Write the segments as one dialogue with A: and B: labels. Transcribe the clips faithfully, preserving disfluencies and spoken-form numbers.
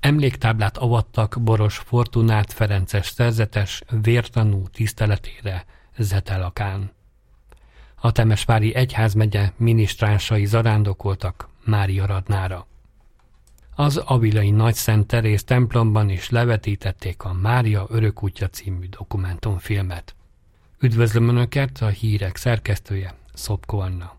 A: Emléktáblát avattak Boros Fortunát ferences szerzetes vértanú tiszteletére Zetelakán. A temesvári egyházmegye minisztránsai zarándokoltak Máriaradnára. Az avilai Nagyszent Teréz templomban is levetítették a Mária Örökútja című dokumentumfilmet. Üdvözlöm Önöket, a hírek szerkesztője, Szopko Anna.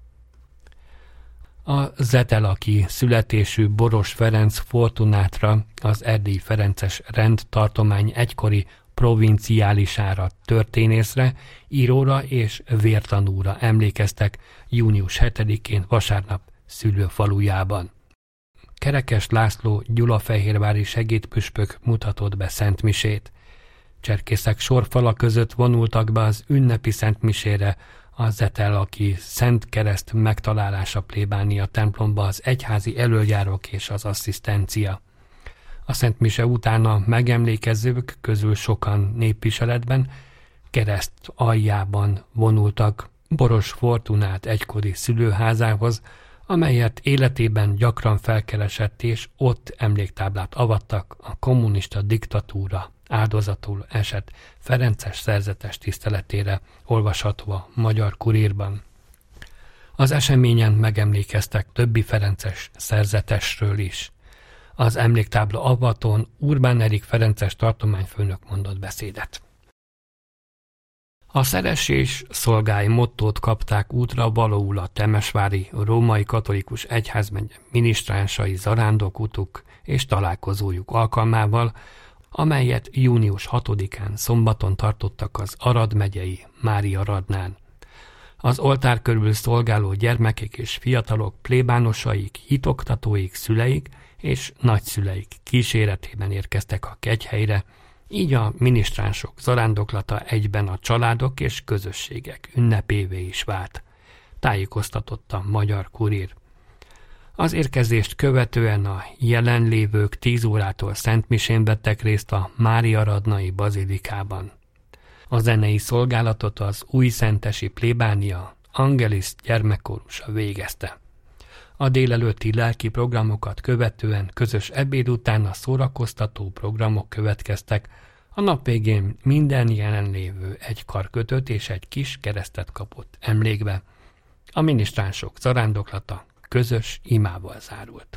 A: A zetelaki születésű Boros Ferenc Fortunátra, az erdélyi ferences rendtartomány egykori provinciálisára, történészre, íróra és vértanúra emlékeztek június hetedikén vasárnap szülőfalujában. Kerekes László gyulafehérvári segédpüspök mutatott be szentmisét. Cserkészek sorfala között vonultak be az ünnepi szentmisére a zetelaki Szent Kereszt megtalálása plébánia templomba az egyházi elöljárók és az asszisztencia. A szentmise után a megemlékezők közül sokan népviseletben kereszt aljában vonultak Boros Fortunát egykori szülőházához, amelyet életében gyakran felkeresett, és ott emléktáblát avattak a kommunista diktatúra áldozatul esett ferences szerzetes tiszteletére, olvasható a Magyar Kurírban. Az eseményen megemlékeztek többi ferences szerzetesről is. Az emléktábla avatón Urbán Erik ferences tartományfőnök mondott beszédet. A szeress és szolgálj mottót kapták útra valóul a temesvári római katolikus egyházmegye minisztránsai zarándokutuk és találkozójuk alkalmával, amelyet június hatodikán szombaton tartottak az Arad megyei Máriaradnán. Az oltár körül szolgáló gyermekek és fiatalok plébánosaik, hitoktatóik, szüleik és nagyszüleik kíséretében érkeztek a kegyhelyre, így a minisztránsok zarándoklata egyben a családok és közösségek ünnepévé is vált, tájékoztatott a Magyar Kurír. Az érkezést követően a jelenlévők tíz órától szentmisén vettek részt a Máriaradnai bazilikában. A zenei szolgálatot az újszentesi plébánia Angelis gyermekkórusa végezte. A délelőtti lelki programokat követően közös ebéd után a szórakoztató programok következtek, a nap végén minden jelenlévő egy karkötőt és egy kis keresztet kapott emlékbe. A minisztránsok zarándoklata közös imával zárult.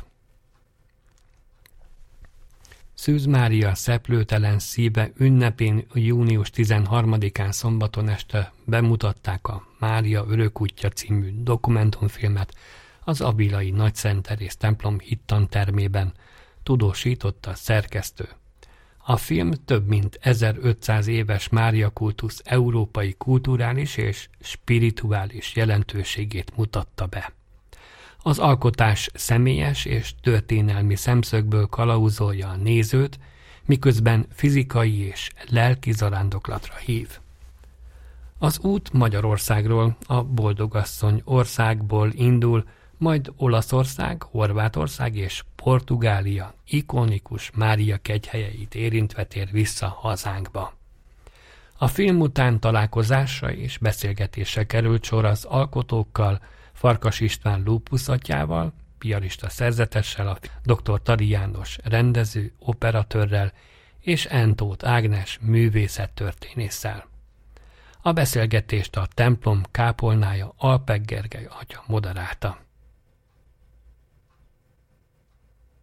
A: Szűz Mária szeplőtelen szíve ünnepén június tizenharmadikán szombaton este bemutatták a Mária Örökútja című dokumentumfilmet az avilai Nagyszent Teréz templom hittantermében, tudósította a szerkesztő. A film több mint ezerötszáz éves Mária kultusz európai kulturális és spirituális jelentőségét mutatta be. Az alkotás személyes és történelmi szemszögből kalauzolja a nézőt, miközben fizikai és lelki zarándoklatra hív. Az út Magyarországról, a Boldogasszony országból indul, majd Olaszország, Horvátország és Portugália ikonikus Mária kegyhelyeit érintve tér vissza hazánkba. A film után találkozásra és beszélgetésre került sor az alkotókkal, Farkas István Lúpusz atyával, piarista szerzetessel, a dr. Tari János rendező, operatőrrel és Entóth Ágnes művészettörténésszel. A beszélgetést a templom kápolnája Alpek Gergely atya moderálta.